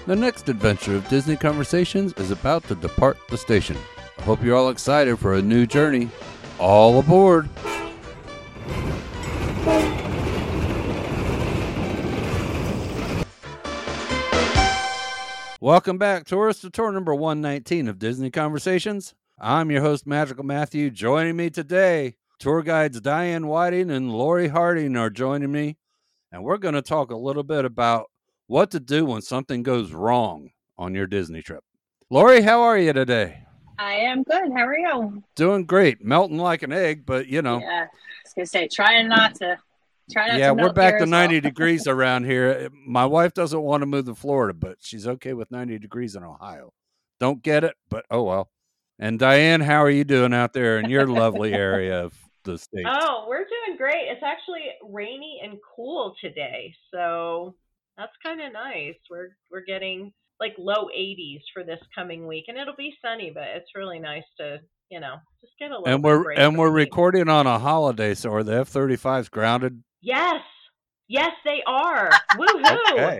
The next adventure of Disney Conversations is about to depart the station. I hope you're all excited for a new journey. All aboard! Welcome back, tourists, to tour number 119 of Disney Conversations. I'm your host, Magical Matthew. Joining me today, tour guides Diane Whiting and Lori Harding are joining me. And we're going to talk a little bit about what to do when something goes wrong on your Disney trip. Lori, how are you today? I am good. How are you? Doing great. Melting like an egg, but you know. Yeah, I was gonna say trying not to Yeah, we're melt back here to as well. 90 degrees around here. My wife doesn't want to move to Florida, but she's okay with 90 degrees in Ohio. Don't get it, but oh well. And Diane, how are you doing out there in your lovely area of the States? Oh, we're doing great. It's actually rainy and cool today, so that's kind of nice. We're getting like low 80s for this coming week, and it'll be sunny, but it's really nice to just get a little And bit of we're break and from we're the heat. recording on a holiday, so are the F-35s grounded? Yes, yes, they are. Woohoo! Okay.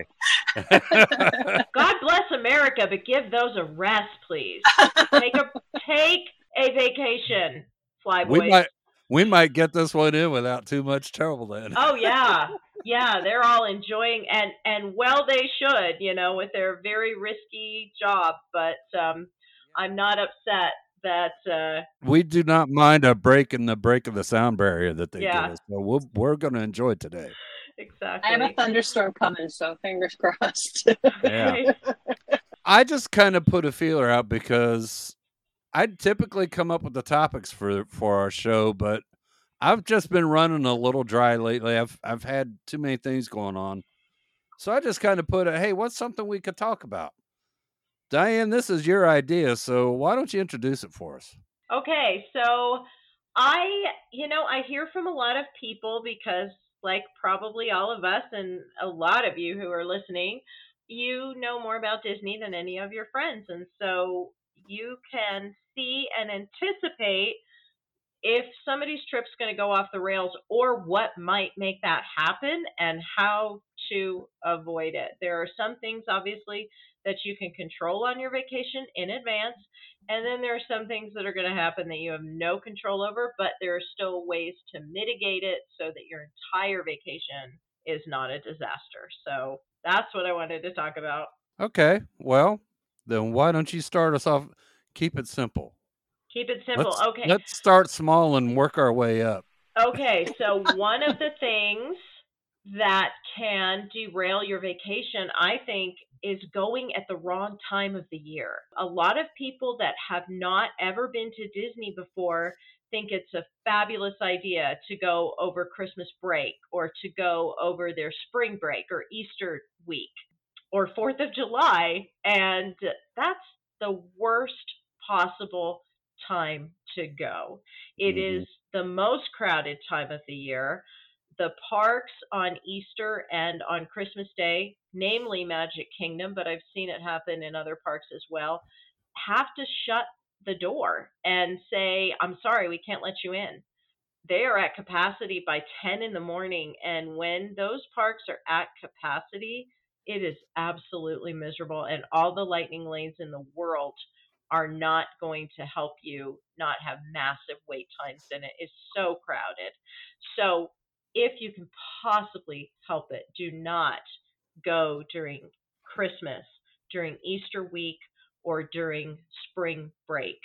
God bless America, but give those a rest, please. Take a vacation, flyboys. We might get this one in without too much trouble then. Oh yeah. Yeah, they're all enjoying and well they should, with their very risky job, but I'm not upset that We do not mind a break in the sound barrier that they give yeah, us. So we're going to enjoy today. I have a exactly. thunderstorm coming, so fingers crossed. Yeah. Okay. I just kind of put a feeler out because I'd typically come up with the topics for our show, but I've just been running a little dry lately. I've had too many things going on. So I just kind of put hey, what's something we could talk about? Diane, this is your idea, so why don't you introduce it for us? Okay, so I hear from a lot of people because, like probably all of us and a lot of you who are listening, you know more about Disney than any of your friends. And so you can see and anticipate if somebody's trip's going to go off the rails or what might make that happen and how to avoid it. There are some things, obviously, that you can control on your vacation in advance. And then there are some things that are going to happen that you have no control over, but there are still ways to mitigate it so that your entire vacation is not a disaster. So that's what I wanted to talk about. Okay, well, then why don't you start us off? Keep it simple. Keep it simple. Okay. Let's start small and work our way up. Okay, so one of the things that can derail your vacation, I think, is going at the wrong time of the year. A lot of people that have not ever been to Disney before think it's a fabulous idea to go over Christmas break or to go over their spring break or Easter week or 4th of July. And that's the worst possible time to go. It Mhm. is the most crowded time of the year. The parks on Easter and on Christmas Day, namely Magic Kingdom, but I've seen it happen in other parks as well, have to shut the door and say, I'm sorry, we can't let you in. They are at capacity by 10 in the morning. And when those parks are at capacity, it is absolutely miserable. And all the lightning lanes in the world are not going to help you not have massive wait times in it. It's so crowded. So if you can possibly help it, do not go during Christmas, during Easter week, or during spring break.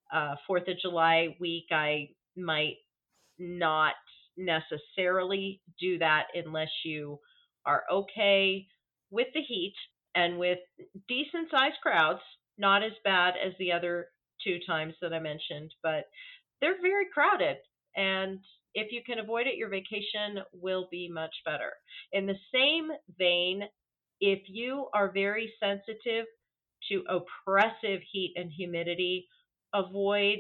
4th of July week, I might not necessarily do that unless you are okay with the heat and with decent sized crowds, not as bad as the other two times that I mentioned, but they're very crowded. And if you can avoid it, your vacation will be much better. In the same vein, if you are very sensitive to oppressive heat and humidity, avoid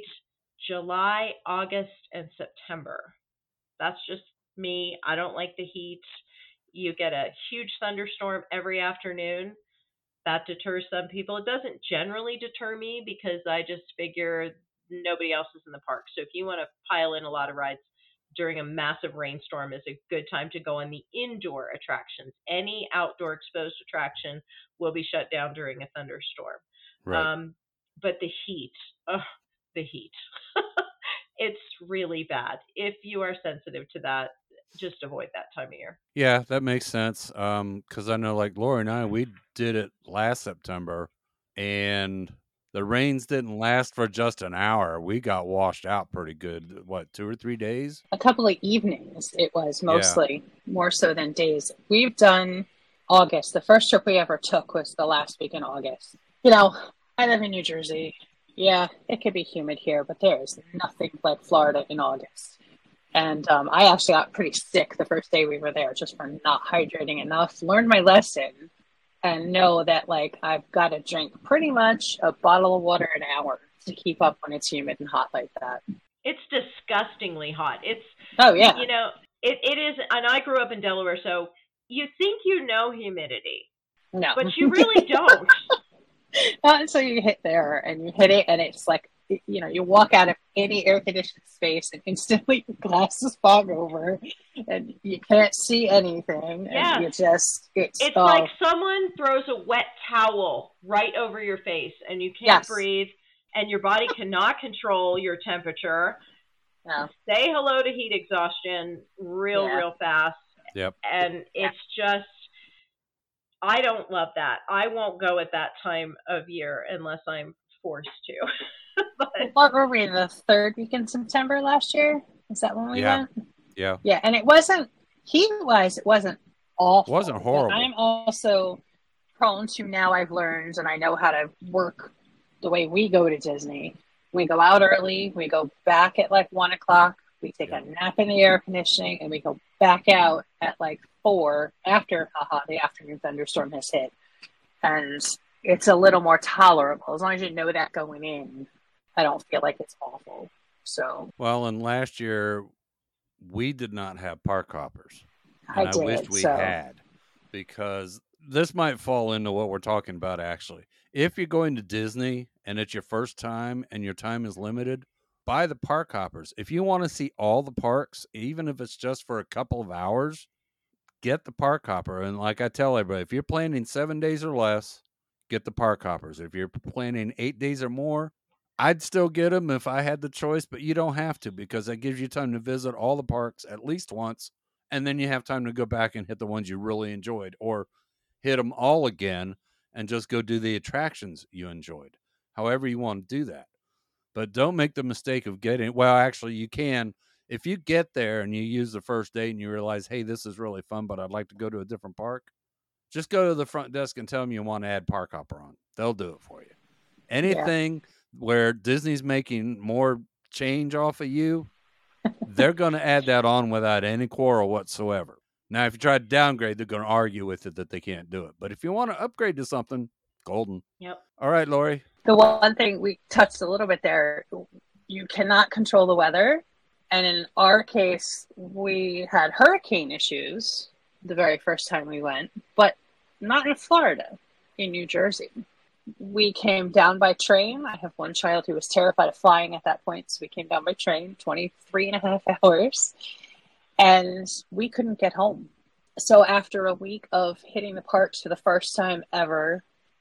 July, August, and September. That's just me. I don't like the heat. You get a huge thunderstorm every afternoon. That deters some people. It doesn't generally deter me because I just figure nobody else is in the park. So if you want to pile in a lot of rides, during a massive rainstorm is a good time to go on the indoor attractions. Any outdoor exposed attraction will be shut down during a thunderstorm. Right. But the heat, the heat. It's really bad. If you are sensitive to that, just avoid that time of year. Yeah, that makes sense. Because I know, like Lori and I, we did it last September, and the rains didn't last for just an hour. We got washed out pretty good. What, 2 or 3 days? A couple of evenings it was Yeah. mostly, more so than days. We've done August. The first trip we ever took was the last week in August. You know, I live in New Jersey. Yeah, it could be humid here, but there is nothing like Florida in August. And I actually got pretty sick the first day we were there just for not hydrating enough. Learned my lesson and know that, like, I've got to drink pretty much a bottle of water an hour to keep up when it's humid and hot like that. It's disgustingly hot. It's, Oh, yeah. you know, it is, and I grew up in Delaware, so you think you know humidity, No. but you really don't. Not until you hit there and you hit it, and it's like, you know, you walk out of any air conditioned space and instantly your glasses fog over and you can't see anything. Yeah. And you just, it's like someone throws a wet towel right over your face and you can't Yes. breathe and your body cannot control your temperature. no. Say hello to heat exhaustion real fast. Yep. And it's just, I don't love that. I won't go at that time of year unless I'm forced to. But What were we, the third week in September last year? Is that when we Yeah. went? Yeah. Yeah, and it wasn't, heat-wise, it wasn't awful. It wasn't but horrible. I'm also prone to, now I've learned and I know how to work the way we go to Disney. We go out early, we go back at like 1 o'clock, we take a nap in the air conditioning, and we go back out at like 4 after the afternoon thunderstorm has hit. And it's a little more tolerable. As long as you know that going in, I don't feel like it's awful. So Well, and last year we did not have park hoppers. I And I did. wished we so had, because this might fall into what we're talking about actually. If you're going to Disney and it's your first time and your time is limited, buy the park hoppers. If you want to see all the parks, even if it's just for a couple of hours, get the park hopper. And like I tell everybody, if you're planning 7 days or less, get the park hoppers. If you're planning 8 days or more, I'd still get them if I had the choice, but you don't have to, because that gives you time to visit all the parks at least once, and then you have time to go back and hit the ones you really enjoyed, or hit them all again and just go do the attractions you enjoyed. However you want to do that. But don't make the mistake of getting, well, actually you can, if you get there and you use the first day and you realize, hey, this is really fun, but I'd like to go to a different park, just go to the front desk and tell them you want to add park hopper on. They'll do it for you. Anything where Disney's making more change off of you, they're going to add that on without any quarrel whatsoever. Now, if you try to downgrade, they're going to argue with it that they can't do it. But if you want to upgrade to something, golden. Yep. All right, Lori. the one thing we touched a little bit there, you cannot control the weather. And in our case, we had hurricane issues the very first time we went, but not in Florida, in New Jersey. We came down by train. I have one child who was terrified of flying at that point, so we came down by train, 23 and a half hours, and we couldn't get home. So after a week of hitting the parks for the first time ever,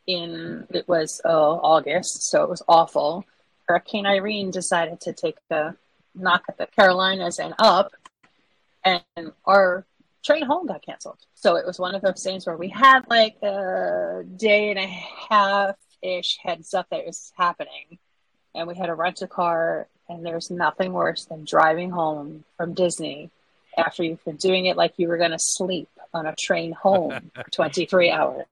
it was August, so it was awful. Hurricane Irene decided to take a knock at the Carolinas and up, and our train home got canceled. So it was one of those things where we had like a day and a half-ish heads up that it was happening, and we had to rent a car, and there's nothing worse than driving home from Disney after you've been doing it like you were going to sleep on a train home for 23 hours.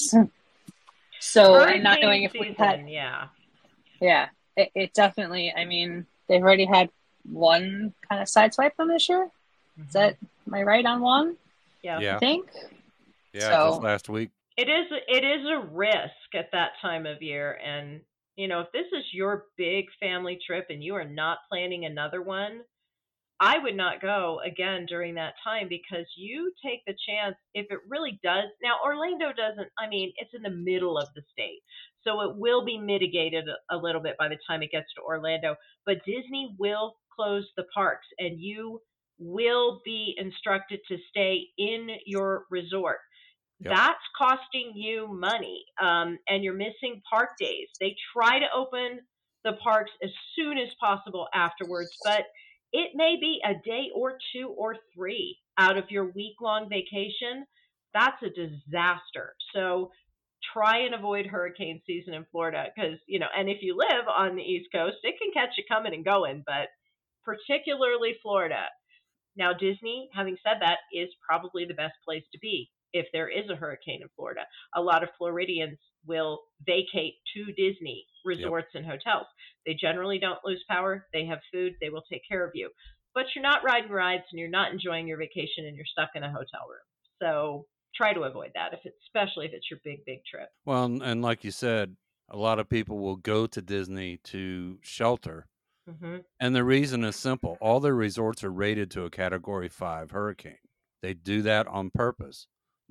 So, and not knowing if we had... Yeah, it definitely, I mean, they've already had one kind of sideswipe them this year. Is that, am I right on one? Yeah. I think. Yeah, So- just last week. It is a risk at that time of year. And, you know, if this is your big family trip and you are not planning another one, I would not go again during that time, because you take the chance if it really does. Now, Orlando doesn't, I mean, it's in the middle of the state, so it will be mitigated a little bit by the time it gets to Orlando. But Disney will close the parks, and you will be instructed to stay in your resort. Yep. That's costing you money, and you're missing park days. They try to open the parks as soon as possible afterwards, but it may be a day or 2 or 3 out of your week-long vacation. That's a disaster. So try and avoid hurricane season in Florida because, and if you live on the East Coast, it can catch you coming and going, but particularly Florida. Now, Disney, having said that, is probably the best place to be if there is a hurricane in Florida. A lot of Floridians will vacate to Disney resorts and hotels. They generally don't lose power. They have food. They will take care of you. But you're not riding rides and you're not enjoying your vacation and you're stuck in a hotel room. So try to avoid that, especially if it's your big, big trip. Well, and like you said, a lot of people will go to Disney to shelter. Mm-hmm. And the reason is simple. All their resorts are rated to a Category 5 hurricane. They do that on purpose.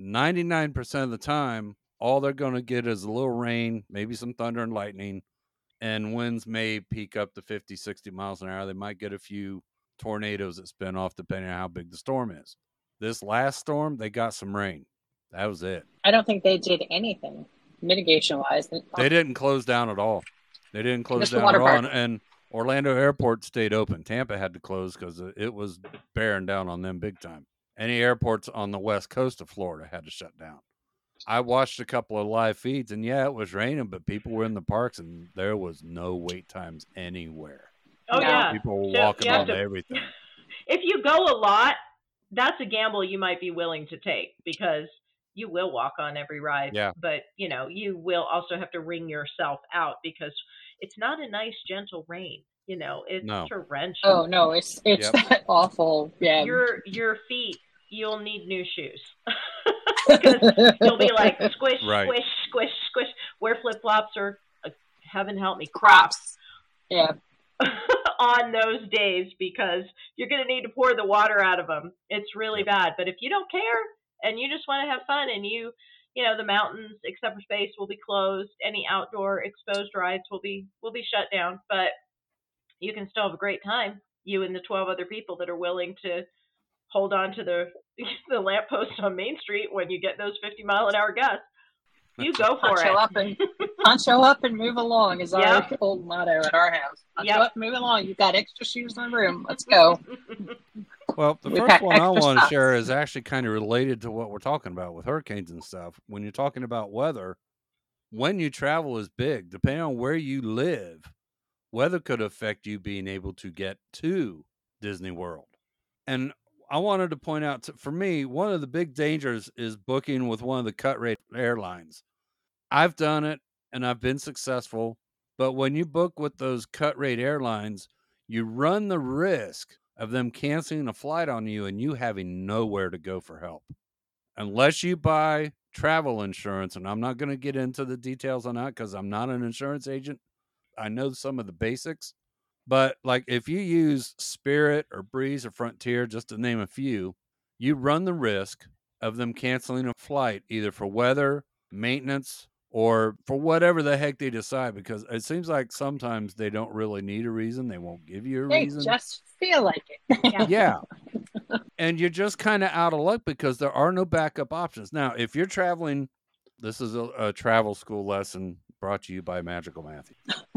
99% of the time, all they're going to get is a little rain, maybe some thunder and lightning, and winds may peak up to 50, 60 miles an hour. They might get a few tornadoes that spin off depending on how big the storm is. This last storm, they got some rain. That was it. I don't think they did anything mitigation-wise. They didn't close down at all. They didn't close Just the down water at all. park. And Orlando Airport stayed open. Tampa had to close because it was bearing down on them big time. Any airports on the west coast of Florida had to shut down. I watched a couple of live feeds, and yeah, it was raining, but people were in the parks, and there was no wait times anywhere. Oh, No. yeah. People were So walking you have on to- everything. If you go a lot, that's a gamble you might be willing to take because you will walk on every ride. Yeah. But, you will also have to wring yourself out because it's not a nice, gentle rain. It's No. torrential. Oh no, it's Yep. awful. Yeah. Your feet, you'll need new shoes. Because you'll be like squish, Right. squish, squish, squish. Wear flip-flops or, heaven help me, Crocs. Yeah. On those days because you're going to need to pour the water out of them. It's really bad. But if you don't care and you just want to have fun and the mountains, except for space, will be closed. Any outdoor exposed rides will be shut down. But you can still have a great time. You and the 12 other people that are willing to hold on to the lamppost on Main Street when you get those 50-mile-an-hour gusts. You go for it. Poncho up and move along is our Yep. old motto at our house. Poncho Yep. up, move along. You've got extra shoes in the room. Let's go. Well, the We first pack one I extra want to socks. share is actually kind of related to what we're talking about with hurricanes and stuff. When you're talking about weather, when you travel is big. Depending on where you live, weather could affect you being able to get to Disney World. And I wanted to point out, for me, one of the big dangers is booking with one of the cut rate airlines. I've done it and I've been successful, but when you book with those cut rate airlines, you run the risk of them canceling a flight on you and you having nowhere to go for help. Unless you buy travel insurance, and I'm not going to get into the details on that because I'm not an insurance agent. I know some of the basics, but like if you use Spirit or Breeze or Frontier, just to name a few, you run the risk of them canceling a flight either for weather, maintenance, or for whatever the heck they decide, because it seems like sometimes they don't really need a reason. They won't give you a They reason. just feel like it. Yeah. And you're just kind of out of luck because there are no backup options. Now, if you're traveling, this is a travel school lesson brought to you by Magical Matthew.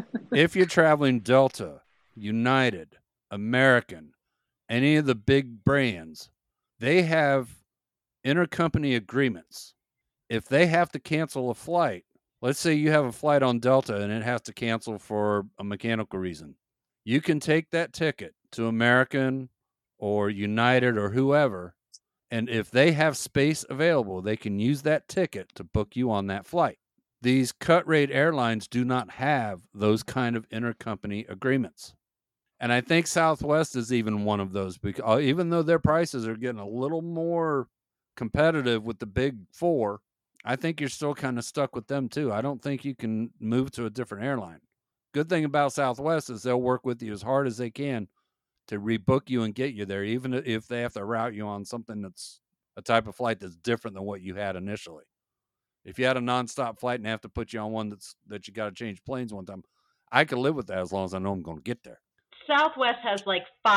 If you're traveling Delta, United, American, any of the big brands, they have intercompany agreements. If they have to cancel a flight, let's say you have a flight on Delta and it has to cancel for a mechanical reason, you can take that ticket to American or United or whoever, and if they have space available, they can use that ticket to book you on that flight. These cut rate airlines do not have those kind of intercompany agreements. And I think Southwest is even one of those, because even though their prices are getting a little more competitive with the big four, I think you're still kind of stuck with them too. I don't think you can move to a different airline. Good thing about Southwest is they'll work with you as hard as they can to rebook you and get you there, even if they have to route you on something that's a type of flight that's different than what you had initially. If you had a nonstop flight and have to put you on one that you got to change planes one time, I could live with that as long as I know I'm going to get there. Southwest has like 5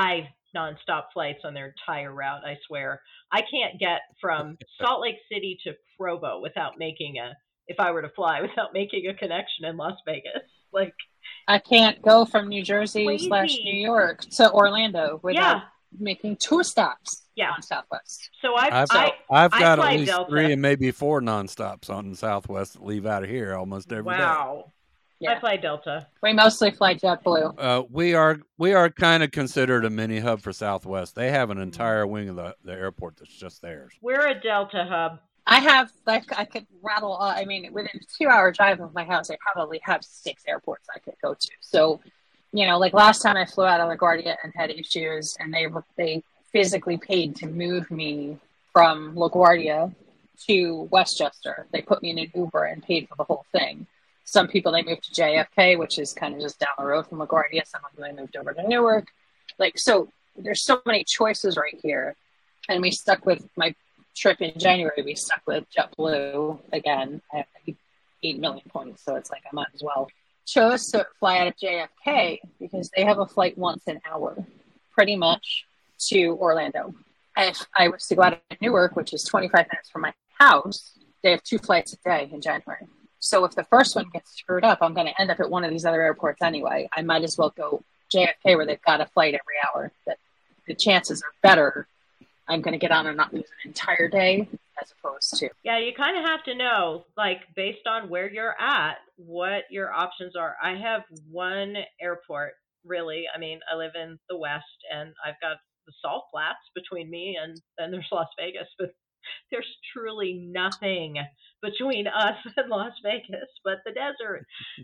nonstop flights on their entire route. I swear, I can't get from Salt Lake City to Provo without making a. If I were to fly without making a connection in Las Vegas, like I can't go from New Jersey / New crazy. York to Orlando without Yeah, making 2 stops yeah. on Southwest. So I've So I've I got at fly least Delta. 3 and maybe 4 nonstops on Southwest that leave out of here almost every day. Wow. I yeah, fly Delta. we mostly fly JetBlue. We are kind of considered a mini hub for Southwest. They have an entire wing of the airport that's just theirs. We're a Delta hub. I have, like, I could rattle. I mean, within a 2-hour drive of my house, I probably have 6 airports I could go to. So, like last time I flew out of LaGuardia and had issues, and they physically paid to move me from LaGuardia to Westchester. They put me in an Uber and paid for the whole thing. Some people, they moved to JFK, which is kind of just down the road from LaGuardia. Some of them, they moved over to Newark. So there's so many choices right here. And we stuck with my trip in January. We stuck with JetBlue again. I have 8 million points, so it's like I might as well. Chose to fly out of JFK because they have a flight once an hour, pretty much, to Orlando. If I was to go out of Newark, which is 25 minutes from my house, they have 2 flights a day in January. So if the first one gets screwed up, I'm going to end up at one of these other airports anyway. I might as well go JFK where they've got a flight every hour. That the chances are better I'm going to get on and not lose an entire day as opposed to. Yeah, you kind of have to know, like, based on where you're at, what your options are. I have one airport, really. I mean, I live in the West, and I've got the Salt Flats between me, and then there's Las Vegas, but there's truly nothing between us and Las Vegas but the desert.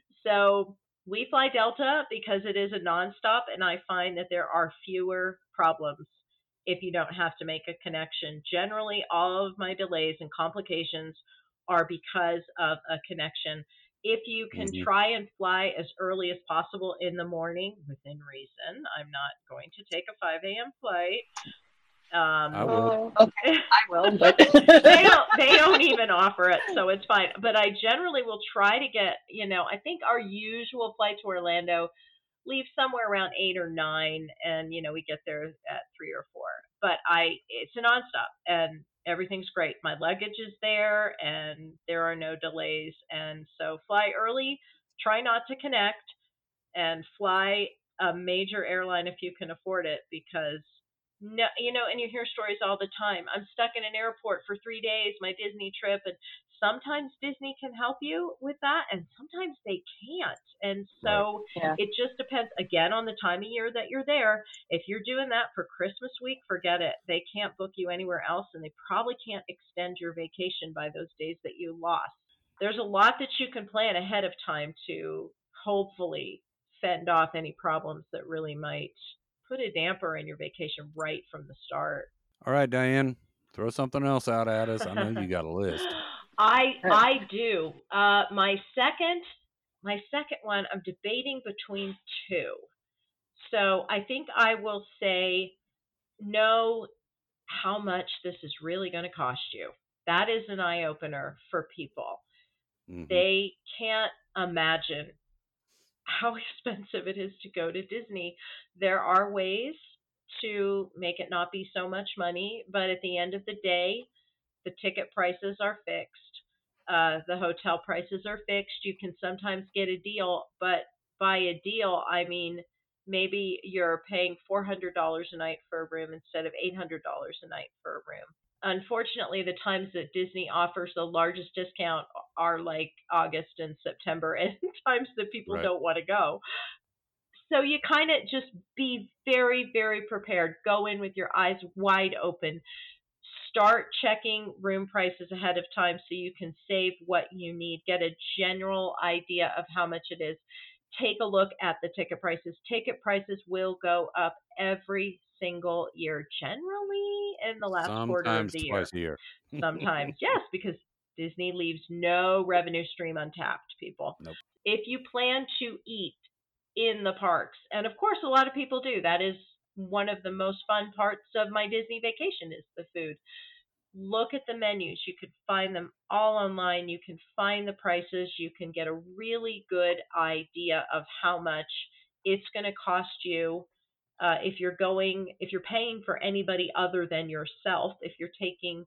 So we fly Delta because it is a nonstop, and I find that there are fewer problems if you don't have to make a connection. Generally, all of my delays and complications are because of a connection. If you can try and fly as early as possible in the morning, within reason, I'm not going to take a 5 a.m. flight. I will. Okay, I will, but they don't even offer it, so it's fine. But I generally will try to get, I think our usual flight to Orlando leave somewhere around 8 or 9, and we get there at 3 or 4. But it's a nonstop, and everything's great. My luggage is there, and there are no delays. And so fly early, try not to connect, and fly a major airline if you can afford it, because no, and you hear stories all the time. I'm stuck in an airport for 3 days, my Disney trip, and sometimes Disney can help you with that, and sometimes they can't. And so It just depends, again, on the time of year that you're there. If you're doing that for Christmas week, forget it. They can't book you anywhere else, and they probably can't extend your vacation by those days that you lost. There's a lot that you can plan ahead of time to hopefully fend off any problems that really might put a damper in your vacation right from the start. All right, Diane, throw something else out at us. I know you got a list. I do. My second one, I'm debating between 2. So I think I will say know how much this is really going to cost you. That is an eye opener for people. Mhm. They can't imagine how expensive it is to go to Disney. There are ways to make it not be so much money, but at the end of the day, the ticket prices are fixed. The hotel prices are fixed. You can sometimes get a deal, but by a deal, I mean maybe you're paying $400 a night for a room instead of $800 a night for a room. Unfortunately, the times that Disney offers the largest discount are like August and September, and times that people don't want to go. So you kind of just be very, very prepared. Go in with your eyes wide open. Start checking room prices ahead of time so you can save what you need. Get a general idea of how much it is. Take a look at the ticket prices. Ticket prices will go up every single year, generally in the last quarter of the year. Sometimes twice a year. Sometimes, yes, because Disney leaves no revenue stream untapped, people. Nope. If you plan to eat in the parks, and of course a lot of people do, that is one of the most fun parts of my Disney vacation is the food. Look at the menus. You can find them all online. You can find the prices. You can get a really good idea of how much it's going to cost you If you're paying for anybody other than yourself, if you're taking,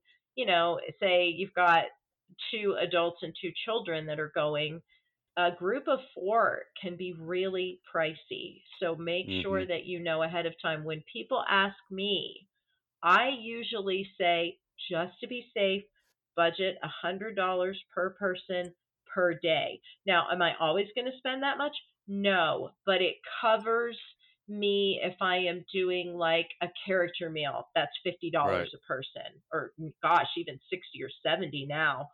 say you've got 2 adults and 2 children that are going, a group of 4 can be really pricey. So make Mm-hmm. sure that you know ahead of time. When people ask me, I usually say, just to be safe, budget $100 per person per day. Now, am I always going to spend that much? No, but it covers me if I am doing like a character meal. That's $50 Right. a person, or gosh, even 60 or 70 now.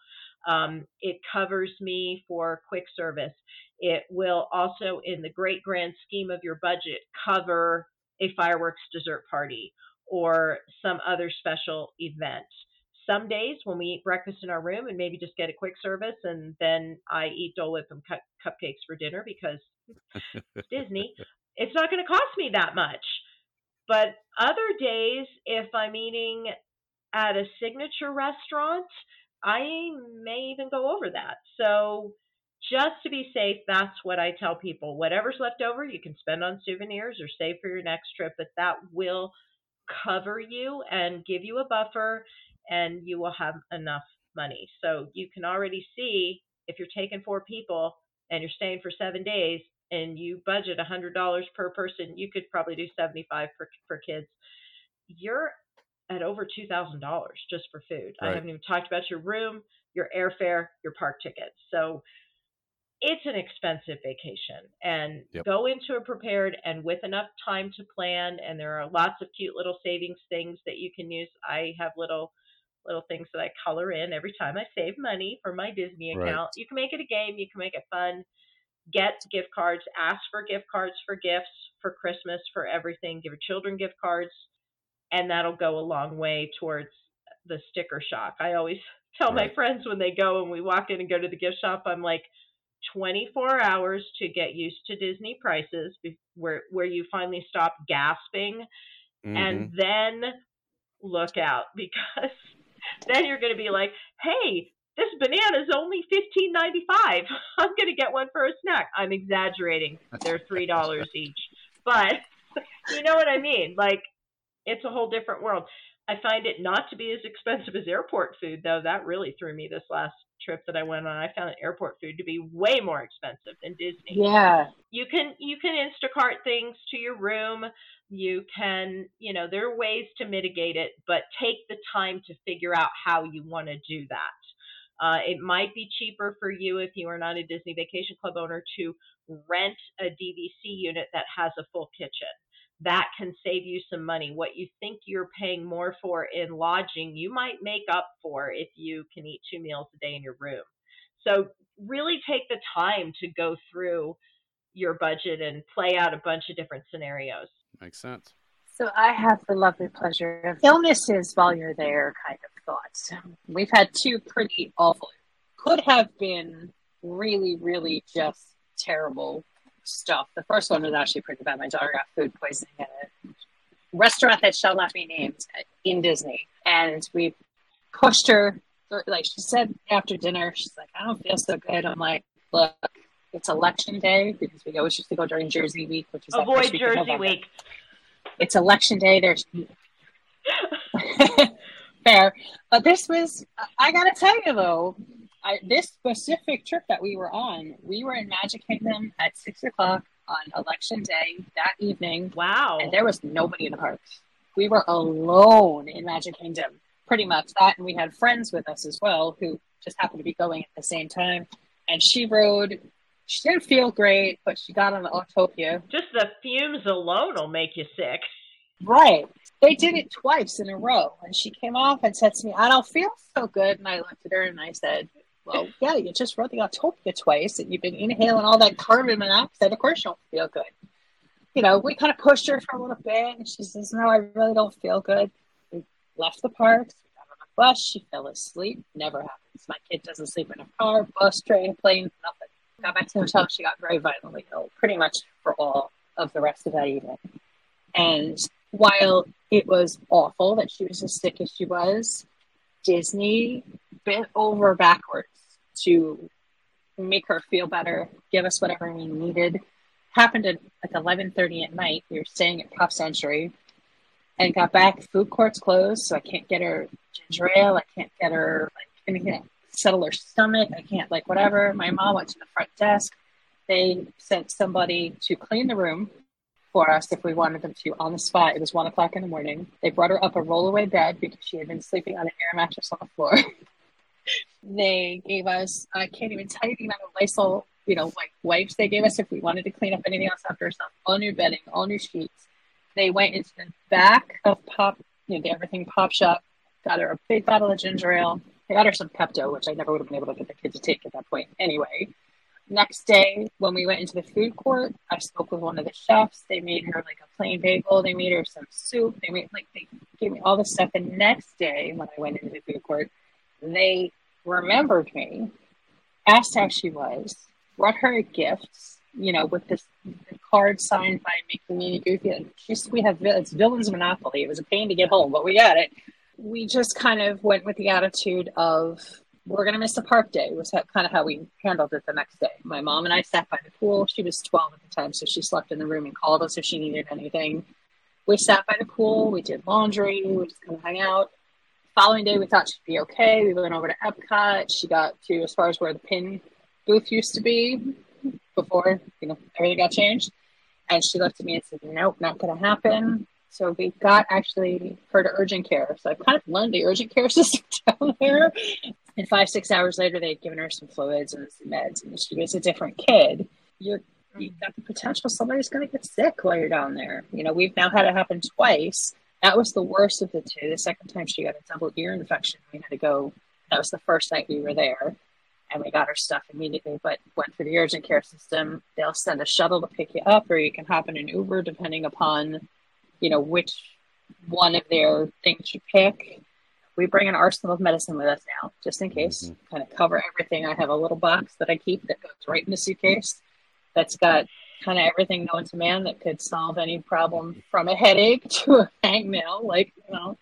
It covers me for quick service. It will also, in the great grand scheme of your budget, cover a fireworks dessert party or some other special event. Some days when we eat breakfast in our room and maybe just get a quick service, and then I eat Dole Whip and cupcakes for dinner because it's Disney, it's not going to cost me that much. But other days, if I'm eating at a signature restaurant, I may even go over that. So just to be safe, that's what I tell people. Whatever's left over, you can spend on souvenirs or save for your next trip, but that will cover you and give you a buffer, and you will have enough money. So you can already see, if you're taking 4 people and you're staying for 7 days and you budget $100 per person, you could probably do 75 for kids. You're at over $2,000 just for food. I Right. haven't even talked about your room, your airfare, your park tickets. So it's an expensive vacation, and Yep. go into it prepared and with enough time to plan. And there are lots of cute little savings things that you can use. I have little things that I color in every time I save money for my Disney Right. account. You can make it a game. You can make it fun. Get gift cards. Ask for gift cards for gifts, for Christmas, for everything. Give your children gift cards, and that'll go a long way towards the sticker shock. I always tell my Right. friends when they go and we walk in and go to the gift shop, I'm like, 24 hours to get used to Disney prices, where you finally stop gasping, Mm-hmm. and then look out, because then you're going to be like, hey, this banana is only $15.95. I'm going to get one for a snack. I'm exaggerating. They're $3 each. But you know what I mean? Like, it's a whole different world. I find it not to be as expensive as airport food, though. That really threw me this last trip that I went on. I found airport food to be way more expensive than Disney. Yeah. You can Instacart things to your room. You can, there are ways to mitigate it, but take the time to figure out how you want to do that. It might be cheaper for you, if you are not a Disney Vacation Club owner, to rent a DVC unit that has a full kitchen. That can save you some money. What you think you're paying more for in lodging, you might make up for if you can eat 2 meals a day in your room. So really take the time to go through your budget and play out a bunch of different scenarios. Makes sense. So I have the lovely pleasure of illnesses while you're there kind of thoughts. We've had 2 pretty awful, could have been really, really just terrible stuff. The first one was actually pretty bad. My daughter got food poisoning at a restaurant that shall not be named in Disney. And we pushed her, like she said after dinner, she's like, I don't feel so good. I'm like, look, it's election day, because we always used to go during Jersey week, which is avoid Jersey week. It's election day. There's fair. But this was, I got to tell you though, this specific trip that we were on, we were in Magic Kingdom at 6 o'clock on election day that evening. Wow. And there was nobody in the parks. We were alone in Magic Kingdom, pretty much that. And we had friends with us as well who just happened to be going at the same time. And she didn't feel great, but she got on the Autopia. Just the fumes alone will make you sick. Right. They did it twice in a row. And she came off and said to me, I don't feel so good. And I looked at her and I said, well, yeah, you just rode the Autopia twice and you've been inhaling all that carbon monoxide. Of course you don't feel good. We kind of pushed her for a little bit and she says, no, I really don't feel good. We left the parks, we got on a bus, she fell asleep. Never happens. My kid doesn't sleep in a car, bus, train, plane, nothing. Got back to the hotel, she got very violently ill, pretty much for all of the rest of that evening. And while it was awful that she was as sick as she was, Disney bent over backwards to make her feel better, give us whatever we needed. happened at like 11:30 at night. We were staying at Pop Century and got back. Food court's closed, so I can't get her ginger ale. I can't get her like anything to settle her stomach. I can't like whatever. My mom went to the front desk. They sent somebody to clean the room for us if we wanted them to on the spot. It was 1:00 in the morning. They brought her up a rollaway bed because she had been sleeping on an air mattress on the floor. They gave us, I can't even tell you the amount of Lysol, like wipes they gave us if we wanted to clean up anything else after herself. All new bedding, all new sheets. They went into the back of Pop, the Everything Pop shop, got her a big bottle of ginger ale. They got her some Pepto, which I never would have been able to get the kid to take at that point anyway. Next day, when we went into the food court, I spoke with one of the chefs. They made her like a plain bagel. They made her some soup. They gave me all this stuff. The next day, when I went into the food court, they remembered me, asked how she was, brought her gifts, with this card signed by Make Me Goofy. It's Villain's Monopoly. It was a pain to get home, but we got it. We just kind of went with the attitude of, we're going to miss a park day. It was kind of how we handled it the next day. My mom and I sat by the pool. She was 12 at the time, so she slept in the room and called us if she needed anything. We sat by the pool. We did laundry. We just kind of hung out. Following day, we thought she'd be okay. We went over to Epcot. She got to as far as where the pin booth used to be before, everything got changed. And she looked at me and said, nope, not going to happen. So we got actually her to urgent care. So I've kind of learned the urgent care system down there. And 5-6 hours later, they'd given her some fluids and some meds. And she was a different kid. You've got the potential somebody's going to get sick while you're down there. We've now had it happen twice. That was the worst of the two. The second time she got a double ear infection. We had to go. That was the first night we were there. And we got her stuff immediately, but went through the urgent care system. They'll send a shuttle to pick you up, or you can hop in an Uber depending upon which one of their things you pick. We bring an arsenal of medicine with us now, just in case. Kind of cover everything. I have a little box that I keep that goes right in the suitcase. That's got kind of everything known to man that could solve any problem from a headache to a hangnail,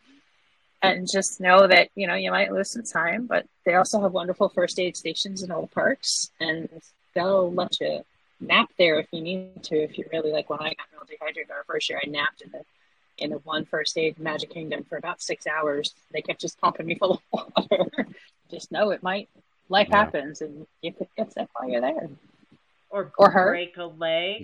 and just know that, you might lose some time, but they also have wonderful first aid stations in all the parks, and they'll let you nap there if you need to. If you really when I got real dehydrated our first year, I napped in the one first aid Magic Kingdom for about 6 hours. They kept just pumping me full of water. Just know life happens, and you could get sick while you're there. Or break a leg.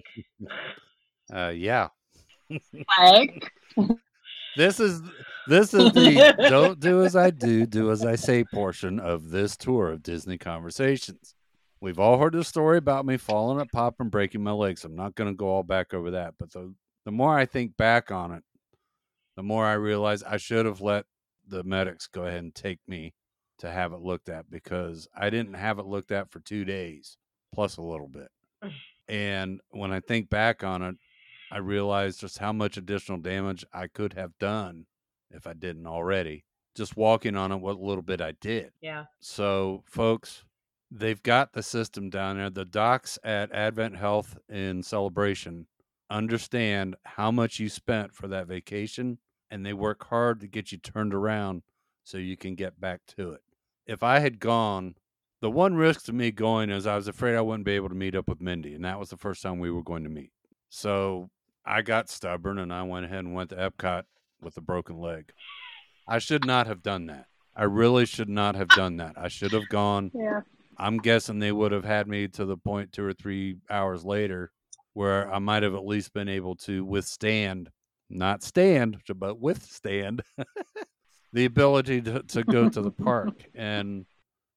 Yeah. Leg. This is the don't do as I do as I say portion of this tour of Disney Conversations. We've all heard the story about me falling at Pop and breaking my legs. I'm not going to go all back over that. But the more I think back on it, the more I realize I should have let the medics go ahead and take me to have it looked at, because I didn't have it looked at for 2 days, plus a little bit. And when I think back on it, I realized just how much additional damage I could have done if I didn't already. Just walking on it, what little bit I did. Yeah. So, folks, they've got the system down there. The docs at Advent Health in Celebration understand how much you spent for that vacation, and they work hard to get you turned around so you can get back to it. If I had gone, the one risk to me going is I was afraid I wouldn't be able to meet up with Mindy, and that was the first time we were going to meet. So I got stubborn, and I went ahead and went to Epcot with a broken leg. I should not have done that. I really should not have done that. I should have gone. Yeah. I'm guessing they would have had me to the point 2 or 3 hours later where I might have at least been able to withstand, not stand, but withstand the ability to go to the park. And,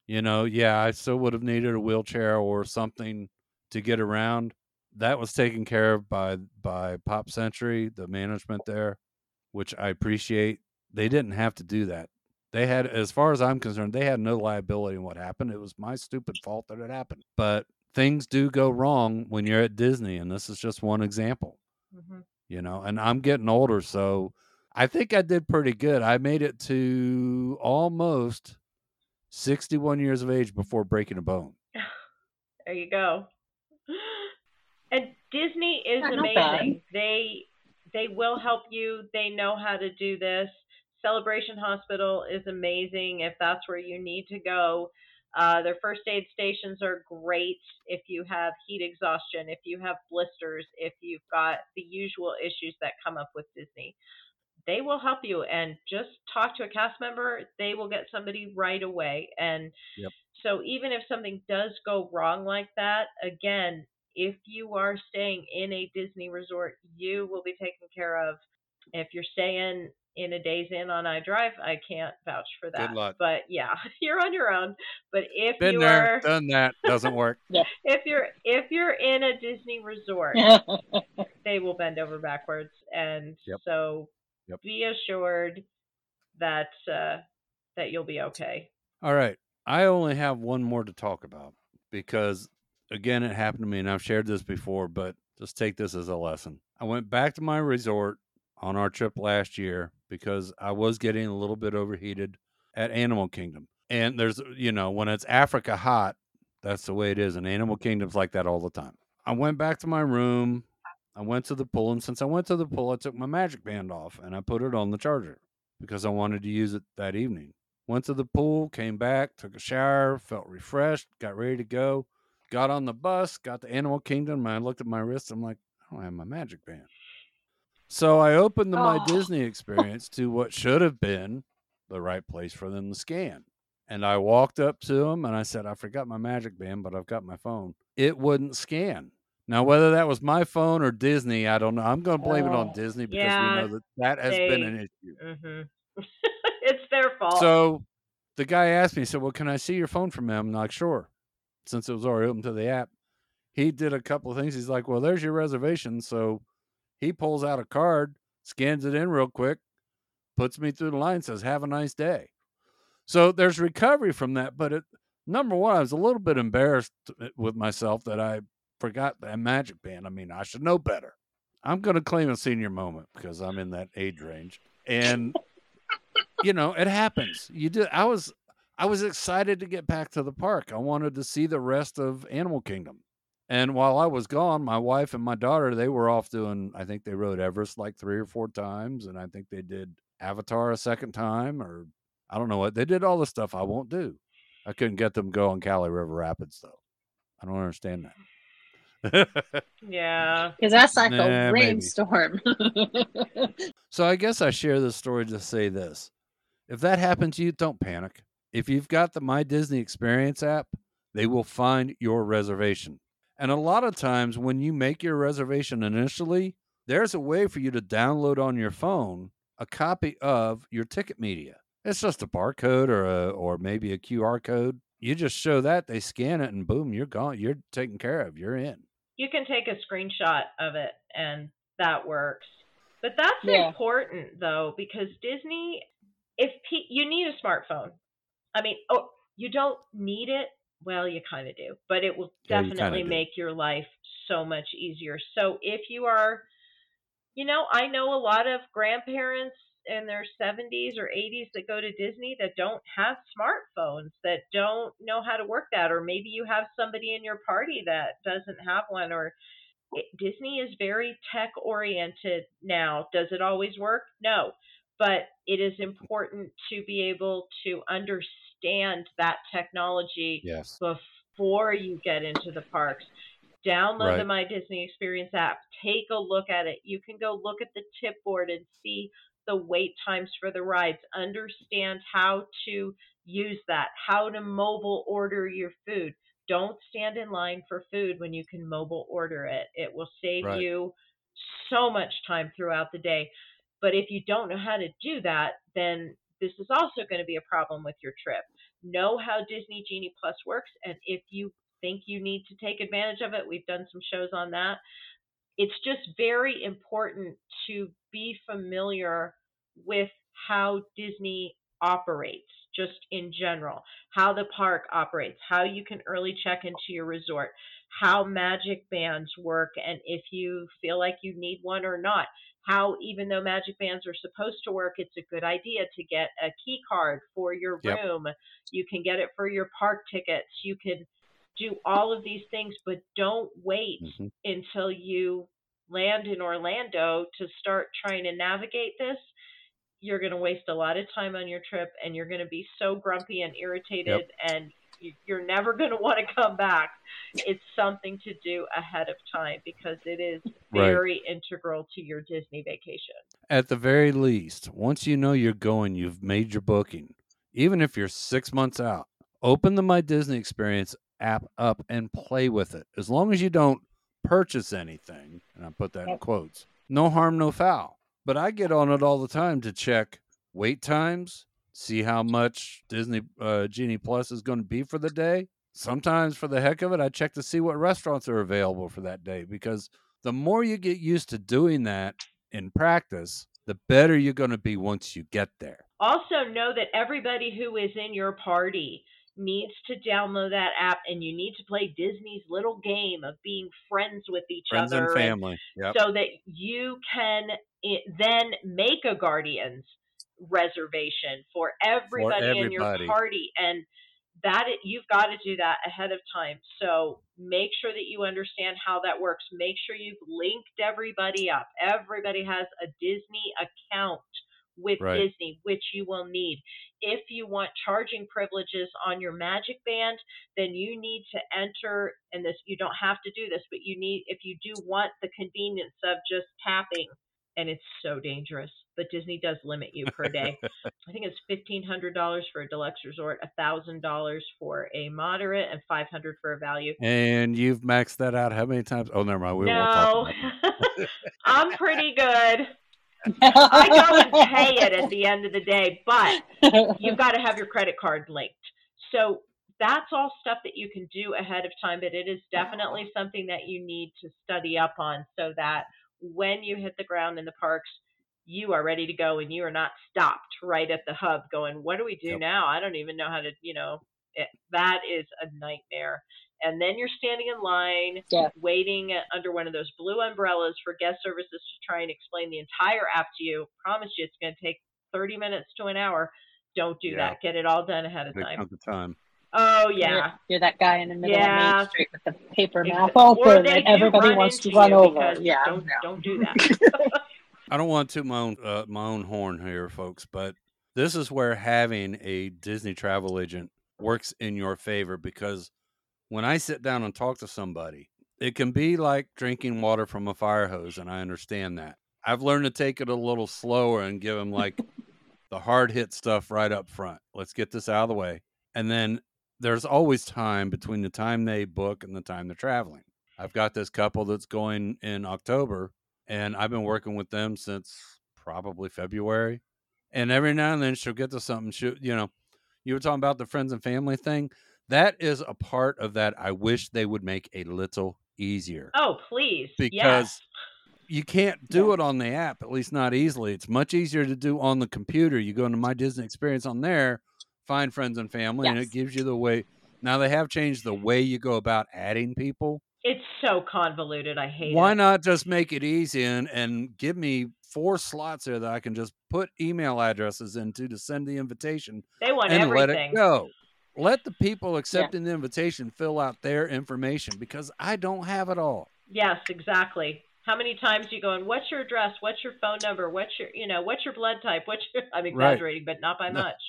I still would have needed a wheelchair or something to get around. That was taken care of by Pop Century, the management there, which I appreciate. They didn't have to do that. They had, as far as I'm concerned, they had no liability in what happened. It was my stupid fault that it happened. But things do go wrong when you're at Disney, and this is just one example. And I'm getting older, so I think I did pretty good. I made it to almost 61 years of age before breaking a bone. There you go. And Disney is amazing. They will help you. They know how to do this. Celebration Hospital is amazing if that's where you need to go. Their first aid stations are great if you have heat exhaustion, if you have blisters, if you've got the usual issues that come up with Disney. They will help you, and just talk to a cast member. They will get somebody right away. And Yep. so even if something does go wrong like that, again, if you are staying in a Disney resort, you will be taken care of. If you're staying in a Days Inn on iDrive, I can't vouch for Good that. luck. But yeah, you're on your own. But if Been you there, are done that. Doesn't work. if you're in a Disney resort, they will bend over backwards. And Yep. so Yep. be assured that that you'll be okay. All right. I only have one more to talk about because, again, it happened to me, and I've shared this before, but just take this as a lesson. I went back to my resort on our trip last year because I was getting a little bit overheated at Animal Kingdom. And there's, when it's Africa hot, that's the way it is. And Animal Kingdom's like that all the time. I went back to my room. I went to the pool. And since I went to the pool, I took my Magic Band off and I put it on the charger because I wanted to use it that evening. Went to the pool, came back, took a shower, felt refreshed, got ready to go. Got on the bus, got to Animal Kingdom, and I looked at my wrist. I'm like, I don't have my Magic Band. So I opened my Disney experience to what should have been the right place for them to scan. And I walked up to them and I said, I forgot my Magic Band, but I've got my phone. It wouldn't scan. Now, whether that was my phone or Disney, I don't know. I'm going to blame it on Disney because we know that has been an issue. Mm-hmm. It's their fault. So the guy asked me, he said, well, can I see your phone from him? I'm like, sure. Since it was already open to the app. He did a couple of things. He's like, well, there's your reservation. So he pulls out a card, scans it in real quick, puts me through the line, says, have a nice day. So there's recovery from that. But number one, I was a little bit embarrassed with myself that I forgot that Magic Band. I mean, I should know better. I'm going to claim a senior moment because I'm in that age range. And, it happens. I was excited to get back to the park. I wanted to see the rest of Animal Kingdom. And while I was gone, my wife and my daughter, they were off doing, I think they rode Everest like 3 or 4 times. And I think they did Avatar a second time, or I don't know what. They did all the stuff I won't do. I couldn't get them to go on Cali River Rapids, though. I don't understand that. Yeah. Because that's like a rainstorm. So I guess I share this story to say this. If that happens to you, don't panic. If you've got the My Disney Experience app, they will find your reservation. And a lot of times when you make your reservation initially, there's a way for you to download on your phone a copy of your ticket media. It's just a barcode or maybe a QR code. You just show that, they scan it, and boom, you're gone. You're taken care of. You're in. You can take a screenshot of it, and that works. But that's important, though, because Disney, you need a smartphone. I mean, you don't need it. Well, you kind of do, but it will definitely make your life so much easier. So if you are, I know a lot of grandparents in their 70s or 80s that go to Disney that don't have smartphones, that don't know how to work that, or maybe you have somebody in your party that doesn't have one, or Disney is very tech oriented now. Does it always work? No, but it is important to be able to understand that technology before you get into the parks. Download the My Disney Experience app. Take a look at it. You can go look at the tip board and see the wait times for the rides. Understand how to use that, how to mobile order your food. Don't stand in line for food when you can mobile order it. It will save you so much time throughout the day. But if you don't know how to do that, then this is also going to be a problem with your trip. Know how Disney Genie Plus works, and if you think you need to take advantage of it, we've done some shows on that. It's just very important to be familiar with how Disney operates, just in general, how the park operates, how you can early check into your resort, how Magic Bands work, and if you feel like you need one or not. How, even though Magic Bands are supposed to work, it's a good idea to get a key card for your room. You can get it for your park tickets. You can do all of these things, but don't wait until you land in Orlando to start trying to navigate this. You're going to waste a lot of time on your trip, and you're going to be so grumpy and irritated, and you're never going to want to come back. It's something to do ahead of time because it is very integral to your Disney vacation. At the very least, once you know you're going, you've made your booking. Even if you're 6 months out, open the My Disney Experience app up and play with it. As long as you don't purchase anything, and I put that in quotes, no harm, no foul. But I get on it all the time to check wait times, see how much Disney Genie Plus is going to be for the day. Sometimes for the heck of it, I check to see what restaurants are available for that day, because the more you get used to doing that in practice, the better you're going to be once you get there. Also know that everybody who is in your party needs to download that app, and you need to play Disney's little game of being friends with each Friends other. and family. Yep. So that you can then make a Guardians reservation for everybody in your party. And you've got to do that ahead of time. So make sure that you understand how that works. Make sure you've linked everybody up. Everybody has a Disney account with Disney, which you will need. If you want charging privileges on your Magic Band, then you need to enter, and this, you don't have to do this, but you need, if you do want the convenience of just tapping, and it's so dangerous, but Disney does limit you per day. I think it's $1,500 for a deluxe resort, $1,000 for a moderate, and $500 for a value. And you've maxed that out how many times? Oh, never mind. We won't talk about it. I'm pretty good. I go and pay it at the end of the day, but you've got to have your credit card linked. So that's all stuff that you can do ahead of time, but it is definitely something that you need to study up on so that when you hit the ground in the parks, you are ready to go and you are not stopped right at the hub going, what do we do now? I don't even know how to, that is a nightmare. And then you're standing in line, waiting under one of those blue umbrellas for guest services to try and explain the entire app to you. Promise you it's going to take 30 minutes to an hour. Don't do that. Get it all done ahead of time. Oh, yeah. You're that guy in the middle of Main Street with the paper map open and everybody wants to run over. Yeah. Don't do that. I don't want to toot my own horn here, folks, but this is where having a Disney travel agent works in your favor, because when I sit down and talk to somebody, it can be like drinking water from a fire hose, and I understand that. I've learned to take it a little slower and give them like the hard hit stuff right up front. Let's get this out of the way. And then there's always time between the time they book and the time they're traveling. I've got this couple that's going in October, and I've been working with them since probably February. And every now and then she'll get to something. You were talking about the friends and family thing. That is a part of that I wish they would make a little easier. Oh, please. Because you can't do it on the app, at least not easily. It's much easier to do on the computer. You go into My Disney Experience on there, find friends and family, and it gives you the way. Now, they have changed the way you go about adding people. It's so convoluted. I hate it. Why not just make it easy and give me 4 slots there that I can just put email addresses into to send the invitation? They want and everything. Let it go. Let the people accepting the invitation fill out their information, because I don't have it all. Yes, exactly. How many times you go, and what's your address? What's your phone number? What's your blood type? I'm exaggerating, but not by much.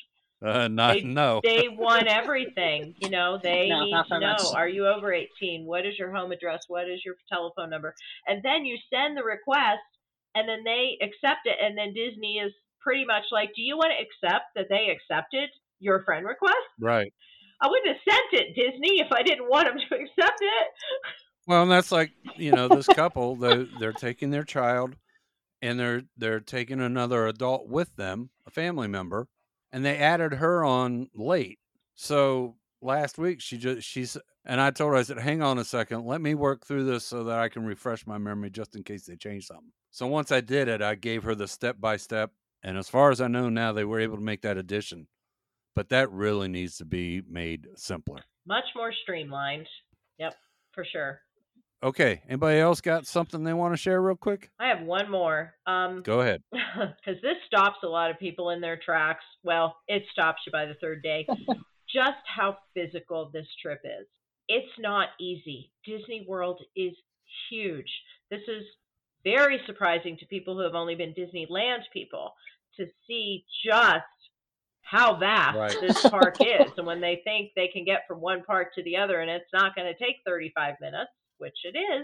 No. They want everything. They need to know, are you over 18? What is your home address? What is your telephone number? And then you send the request, and then they accept it. And then Disney is pretty much like, do you want to accept that they accepted your friend request? Right. I wouldn't have sent it, Disney, if I didn't want them to accept it. Well, and that's like, this couple, they're taking their child, and they're taking another adult with them, a family member, and they added her on late. So last week she's and I told her, I said, hang on a second, let me work through this so that I can refresh my memory just in case they change something. So once I did it, I gave her the step-by-step, and as far as I know now, they were able to make that addition. But that really needs to be made simpler. Much more streamlined. Yep, for sure. Okay. Anybody else got something they want to share real quick? I have one more. Go ahead. Because this stops a lot of people in their tracks. Well, it stops you by the third day. Just how physical this trip is. It's not easy. Disney World is huge. This is very surprising to people who have only been Disneyland people to see just how vast Right. this park is. And when they think they can get from one park to the other and it's not going to take 35 minutes, which it is,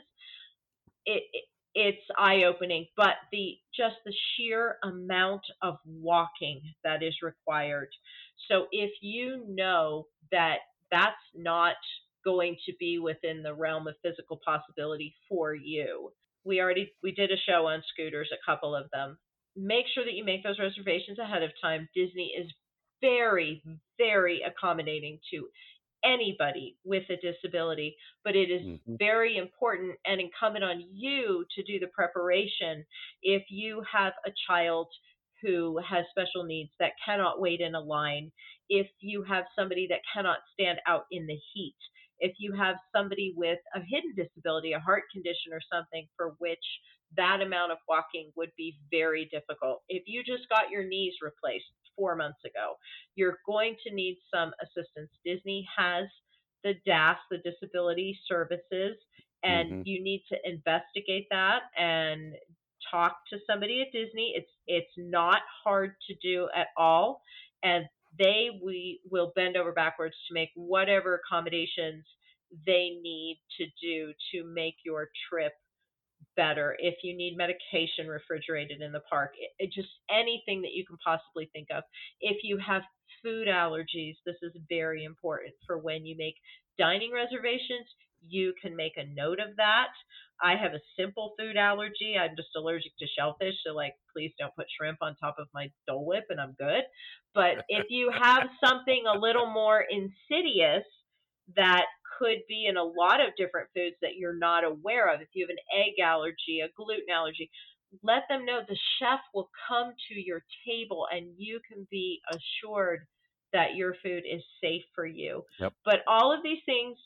it's eye opening. But just the sheer amount of walking that is required. So if you know that that's not going to be within the realm of physical possibility for you, we did a show on scooters, a couple of them. Make sure that you make those reservations ahead of time. Disney is very, very accommodating to anybody with a disability, but it is very important and incumbent on you to do the preparation. If you have a child who has special needs that cannot wait in a line, if you have somebody that cannot stand out in the heat, if you have somebody with a hidden disability, a heart condition or something for which that amount of walking would be very difficult. If you just got your knees replaced 4 months ago, you're going to need some assistance. Disney has the DAS, the Disability Services, and you need to investigate that and talk to somebody at Disney. It's not hard to do at all, and we will bend over backwards to make whatever accommodations they need to do to make your trip better. If you need medication refrigerated in the park, just anything that you can possibly think of. If you have food allergies, this is very important for when you make dining reservations. You can make a note of that. I have a simple food allergy. I'm just allergic to shellfish, so please don't put shrimp on top of my Dole Whip and I'm good. But if you have something a little more insidious that could be in a lot of different foods that you're not aware of. If you have an egg allergy, a gluten allergy, let them know. The chef will come to your table and you can be assured that your food is safe for you. Yep. But all of these things,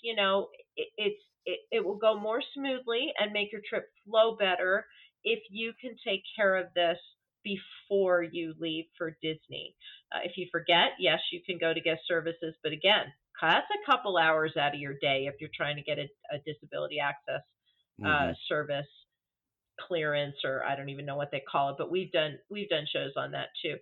it will go more smoothly and make your trip flow better if you can take care of this before you leave for Disney. If you forget, yes, you can go to guest services, but again, that's a couple hours out of your day if you're trying to get a disability access service clearance, or I don't even know what they call it, but we've done shows on that too.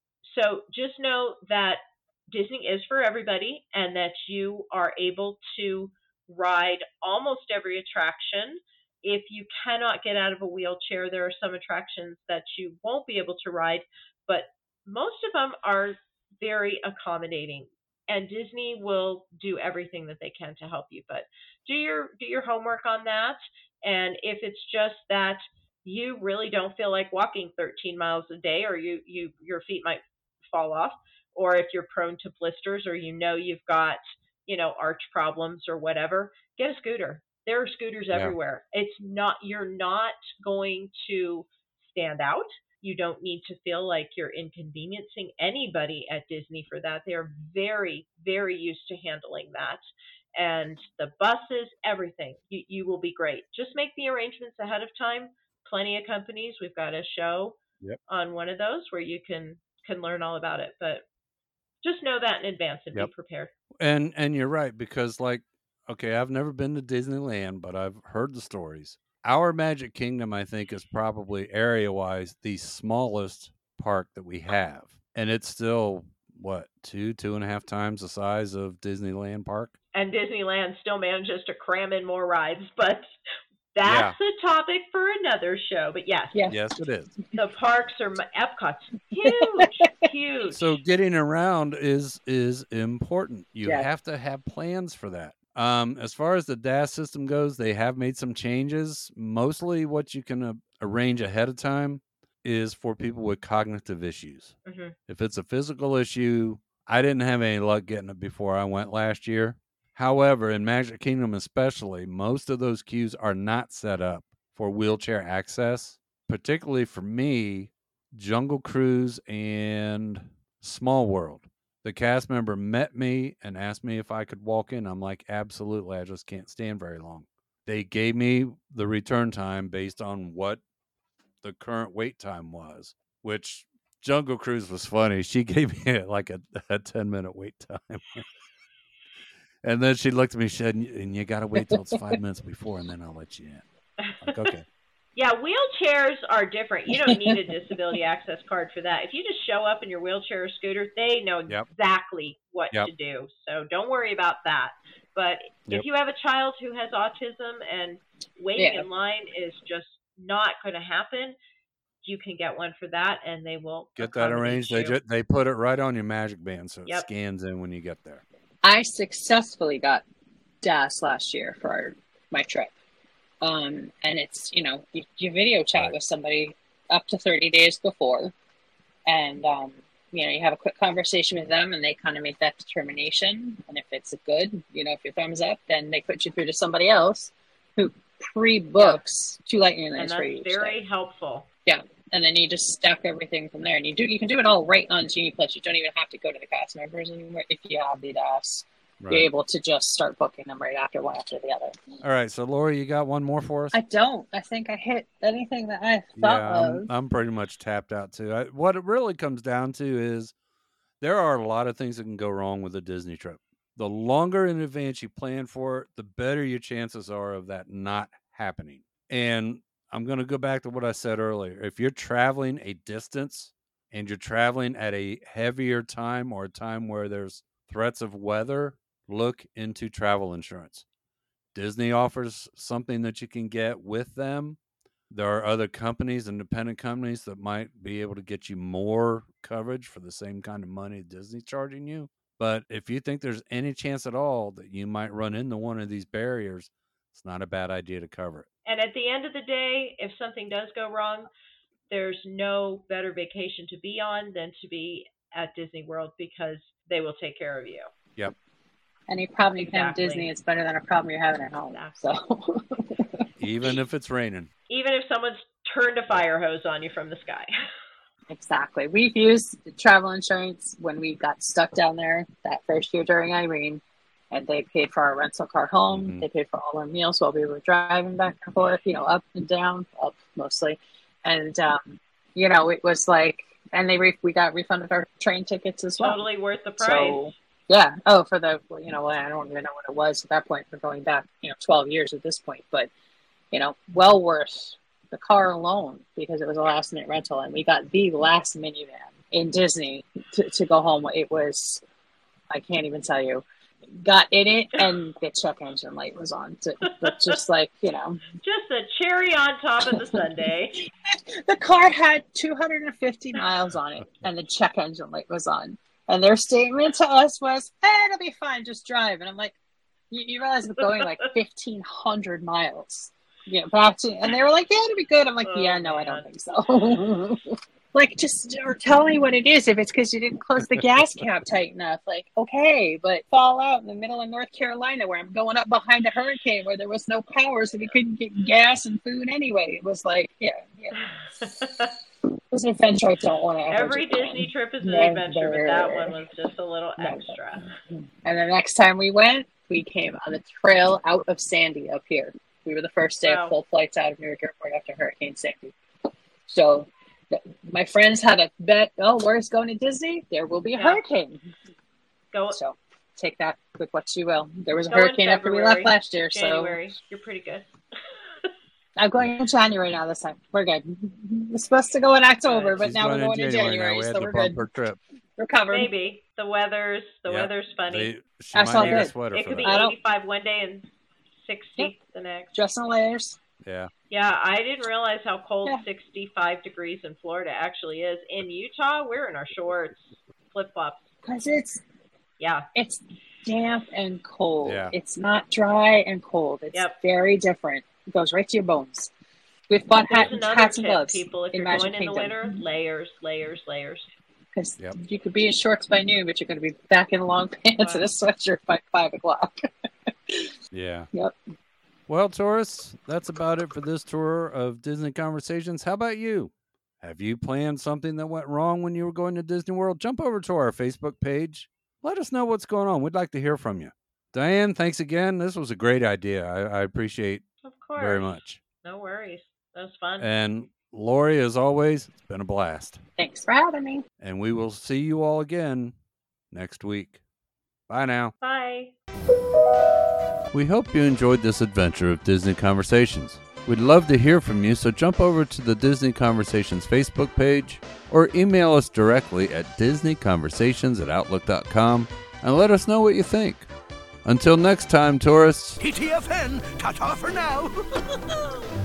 So just know that Disney is for everybody and that you are able to ride almost every attraction. If you cannot get out of a wheelchair, there are some attractions that you won't be able to ride, but most of them are very accommodating. And Disney will do everything that they can to help you. But do your homework on that. And if it's just that you really don't feel like walking 13 miles a day, or your feet might fall off, or if you're prone to blisters, or you've got arch problems or whatever, get a scooter. There are scooters everywhere. You're not going to stand out. You don't need to feel like you're inconveniencing anybody at Disney for that. They are very, very used to handling that. And the buses, everything, you will be great. Just make the arrangements ahead of time. Plenty of companies. We've got a show on one of those where you can learn all about it. But just know that in advance and be prepared. And you're right, because okay, I've never been to Disneyland, but I've heard the stories. Our Magic Kingdom, I think, is probably area-wise the smallest park that we have. And it's still, what, 2.5 times the size of Disneyland Park? And Disneyland still manages to cram in more rides, but that's a topic for another show. But yes, it is. The parks are Epcot's huge, huge. So getting around is important. You have to have plans for that. As far as the DAS system goes, they have made some changes. Mostly what you can arrange ahead of time is for people with cognitive issues. If it's a physical issue, I didn't have any luck getting it before I went last year. However, in Magic Kingdom especially, most of those queues are not set up for wheelchair access. Particularly for me, Jungle Cruise and Small World. The cast member met me and asked me if I could walk in. I'm like, absolutely. I just can't stand very long. They gave me the return time based on what the current wait time was, which Jungle Cruise was funny. She gave me like a 10-minute wait time. And then she looked at me and said, and you got to wait till it's 5 minutes before, and then I'll let you in. Like, okay. Yeah, wheelchairs are different. You don't need a disability access card for that. If you just show up in your wheelchair or scooter, they know exactly what to do. So don't worry about that. But if you have a child who has autism and waiting in line is just not going to happen, you can get one for that, and they will get that arranged. They put it right on your Magic Band, so it scans in when you get there. I successfully got DAS last year for my trip. And it's, you video chat with somebody up to 30 days before, and, you have a quick conversation with them, and they kind of make that determination. And if it's good, if your thumbs up, then they put you through to somebody else who pre-books 2 Lightning lanes for you. That's very helpful. Yeah. And then you just stack everything from there. And you can do it all right on Genie Plus. You don't even have to go to the cast members anymore if you have the DAS. Right. You're able to just start booking them right after one after the other. All right, so Lori, you got one more for us? I don't. I think I hit anything that I thought of. I'm pretty much tapped out too. What it really comes down to is there are a lot of things that can go wrong with a Disney trip. The longer in advance you plan for it, the better your chances are of that not happening. And I'm going to go back to what I said earlier. If you're traveling a distance and you're traveling at a heavier time or a time where there's threats of weather, look into travel insurance. Disney offers something that you can get with them. There are other companies, independent companies, that might be able to get you more coverage for the same kind of money Disney's charging you. But if you think there's any chance at all that you might run into one of these barriers, it's not a bad idea to cover it. And at the end of the day, if something does go wrong, there's no better vacation to be on than to be at Disney World, because they will take care of you. Yep. Any problem you can have at Disney, it's better than a problem you're having at home. Exactly. So. Even if it's raining. Even if someone's turned a fire hose on you from the sky. Exactly. We've used travel insurance when we got stuck down there that first year during Irene, and they paid for our rental car home. Mm-hmm. They paid for all our meals while we were driving back and forth, up and down, up mostly. And, it was like, and we got refunded our train tickets as well. Totally worth the price. So, yeah. Oh, for the, I don't even know what it was at that point. We're going back, 12 years at this point. But, well worth the car alone, because it was a last minute rental. And we got the last minivan in Disney to go home. It was, I can't even tell you. Got in it, and the check engine light was on. But just like, Just a cherry on top of the sundae. The car had 250 miles on it, and the check engine light was on. And their statement to us was, it'll be fine, just drive. And I'm like, you realize we're going like 1,500 miles. Back to, and they were like, it'll be good. I'm like, no, I don't think so. Like, just or tell me what it is. If it's because you didn't close the gas cap tight enough, like, okay, but fall out in the middle of North Carolina where I'm going up behind a hurricane where there was no power, so we couldn't get gas and food anyway. It was like, yeah. It was an adventure I don't want to ever Every Disney trip is an adventure, but that one was just a little extra. And the next time we went, we came on the trail out of Sandy up here. We were the first day of full flights out of Newark Airport after Hurricane Sandy. So my friends had a bet, we're going to Disney. There will be a hurricane. So take that with what you will. There was a hurricane after we left last year. January. So you're pretty good. I'm going in January now this time. We're good. We're supposed to go in October, but now we're going in January, so we're good. Trip. We're covered. Maybe. The weather's funny. That's all good. It could be 85 one day and 60 the next. Dress in layers. Yeah. Yeah, I didn't realize how cold 65 degrees in Florida actually is. In Utah, we're in our shorts, flip-flops. Because it's damp and cold. Yeah. It's not dry and cold. It's very different. It goes right to your bones. We've bought hats and gloves. People, if you're going in the winter, layers. Because you could be in shorts by noon, but you're going to be back in long pants and a sweatshirt by 5 o'clock. Yeah. Yep. Well, Taurus, that's about it for this tour of Disney Conversations. How about you? Have you planned something that went wrong when you were going to Disney World? Jump over to our Facebook page. Let us know what's going on. We'd like to hear from you. Diane, thanks again. This was a great idea. I appreciate it very much. No worries. That was fun. And Lori, as always, it's been a blast. Thanks for having me. And we will see you all again next week. Bye now. Bye. We hope you enjoyed this adventure of Disney Conversations. We'd love to hear from you, so jump over to the Disney Conversations Facebook page or email us directly at disneyconversations@outlook.com and let us know what you think. Until next time, tourists. TTFN, ta-ta for now.